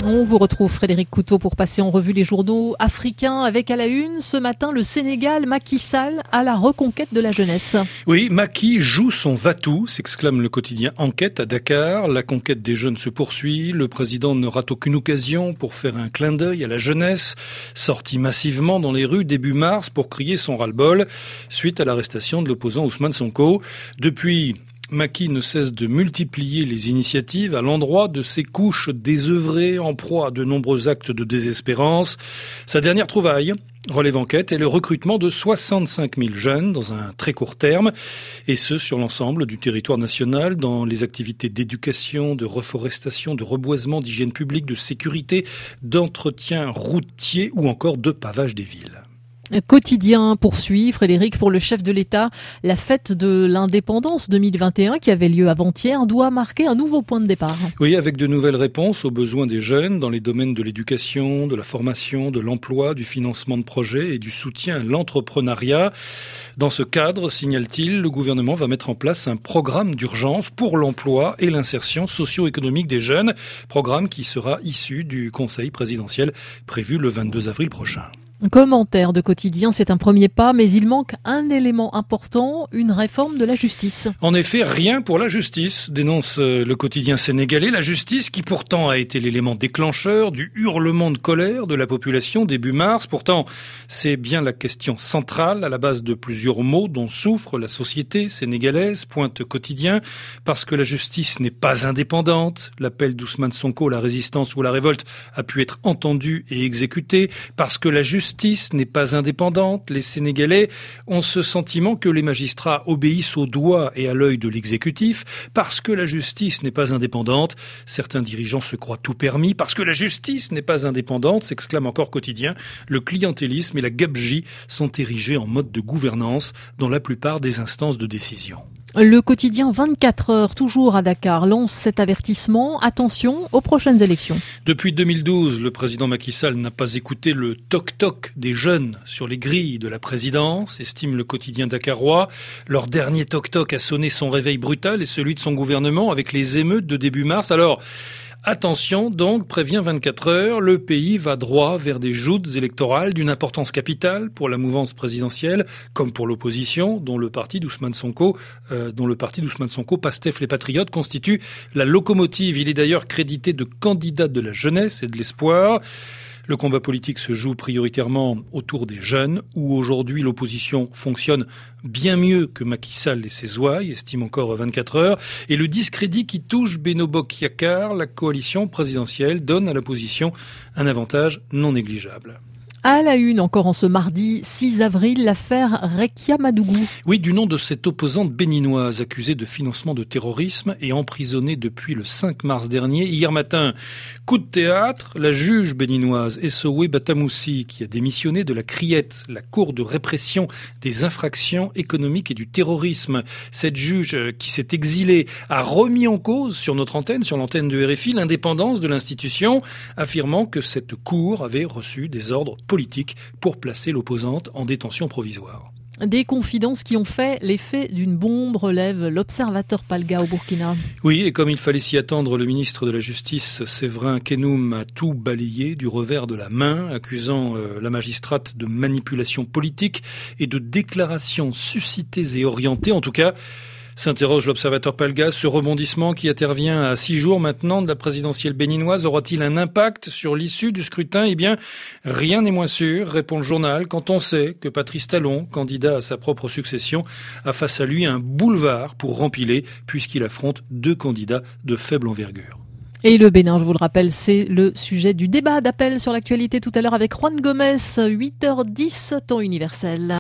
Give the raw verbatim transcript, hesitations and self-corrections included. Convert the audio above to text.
On vous retrouve Frédéric Couteau pour passer en revue les journaux africains avec à la une ce matin le Sénégal, Macky Sall à la reconquête de la jeunesse. Oui, Macky joue son va-tout, s'exclame le quotidien Enquête à Dakar. La conquête des jeunes se poursuit. Le président ne rate aucune occasion pour faire un clin d'œil à la jeunesse, sorti massivement dans les rues début mars pour crier son ras-le-bol suite à l'arrestation de l'opposant Ousmane Sonko. Depuis, Macky ne cesse de multiplier les initiatives à l'endroit de ces couches désœuvrées en proie à de nombreux actes de désespérance. Sa dernière trouvaille, relève enquête, est le recrutement de soixante-cinq mille jeunes dans un très court terme, et ce sur l'ensemble du territoire national, dans les activités d'éducation, de reforestation, de reboisement, d'hygiène publique, de sécurité, d'entretien routier ou encore de pavage des villes. Quotidien poursuit, Frédéric, pour le chef de l'État, la fête de l'indépendance deux mille vingt et un qui avait lieu avant-hier doit marquer un nouveau point de départ. Oui, avec de nouvelles réponses aux besoins des jeunes dans les domaines de l'éducation, de la formation, de l'emploi, du financement de projets et du soutien à l'entrepreneuriat. Dans ce cadre, signale-t-il, le gouvernement va mettre en place un programme d'urgence pour l'emploi et l'insertion socio-économique des jeunes, programme qui sera issu du Conseil présidentiel prévu le vingt-deux avril prochain. Commentaire de Quotidien, c'est un premier pas, mais il manque un élément important, une réforme de la justice. En effet, rien pour la justice, dénonce le quotidien sénégalais. La justice qui pourtant a été l'élément déclencheur du hurlement de colère de la population début mars. Pourtant, c'est bien la question centrale à la base de plusieurs maux dont souffre la société sénégalaise, pointe Quotidien, parce que la justice n'est pas indépendante. L'appel d'Ousmane Sonko, la résistance ou la révolte, a pu être entendu et exécuté, parce que la justice La justice n'est pas indépendante. Les Sénégalais ont ce sentiment que les magistrats obéissent au doigt et à l'œil de l'exécutif. Parce que la justice n'est pas indépendante, certains dirigeants se croient tout permis. Parce que la justice n'est pas indépendante, s'exclame encore Quotidien, le clientélisme et la gabegie sont érigés en mode de gouvernance dans la plupart des instances de décision. Le quotidien vingt-quatre heures, toujours à Dakar, lance cet avertissement. Attention aux prochaines élections. Depuis deux mille douze, le président Macky Sall n'a pas écouté le toc-toc des jeunes sur les grilles de la présidence, estime le quotidien dakarois. Leur dernier toc-toc a sonné son réveil brutal et celui de son gouvernement avec les émeutes de début mars. Alors, attention donc, prévient vingt-quatre heures, le pays va droit vers des joutes électorales d'une importance capitale pour la mouvance présidentielle, comme pour l'opposition, dont le parti d'Ousmane Sonko, euh, dont le parti d'Ousmane Sonko, Pastef les Patriotes, constitue la locomotive. Il est d'ailleurs crédité de candidat de la jeunesse et de l'espoir. Le combat politique se joue prioritairement autour des jeunes, où aujourd'hui l'opposition fonctionne bien mieux que Macky Sall et ses ouailles, estime encore vingt-quatre heures. Et le discrédit qui touche Benno Bokk Yakaar, la coalition présidentielle, donne à l'opposition un avantage non négligeable. À la une, encore en ce mardi six avril, l'affaire Rekia Madougou. Oui, du nom de cette opposante béninoise accusée de financement de terrorisme et emprisonnée depuis le cinq mars dernier. Hier matin, coup de théâtre, la juge béninoise Essowe Batamoussi, qui a démissionné de la Criette, la cour de répression des infractions économiques et du terrorisme. Cette juge qui s'est exilée a remis en cause sur notre antenne, sur l'antenne de R F I, l'indépendance de l'institution, affirmant que cette cour avait reçu des ordres politique pour placer l'opposante en détention provisoire. Des confidences qui ont fait l'effet d'une bombe, relève l'Observateur Palga au Burkina. Oui, et comme il fallait s'y attendre, le ministre de la Justice, Séverin Kenoum, a tout balayé du revers de la main, accusant euh, la magistrate de manipulation politique et de déclarations suscitées et orientées. En tout cas, s'interroge l'Observateur Palga, ce rebondissement qui intervient à six jours maintenant de la présidentielle béninoise aura-t-il un impact sur l'issue du scrutin ? Eh bien, rien n'est moins sûr, répond le journal, quand on sait que Patrice Talon, candidat à sa propre succession, a face à lui un boulevard pour rempiler, puisqu'il affronte deux candidats de faible envergure. Et le Bénin, je vous le rappelle, c'est le sujet du débat d'appel sur l'actualité tout à l'heure avec Juan Gomez, huit heures dix, temps universel.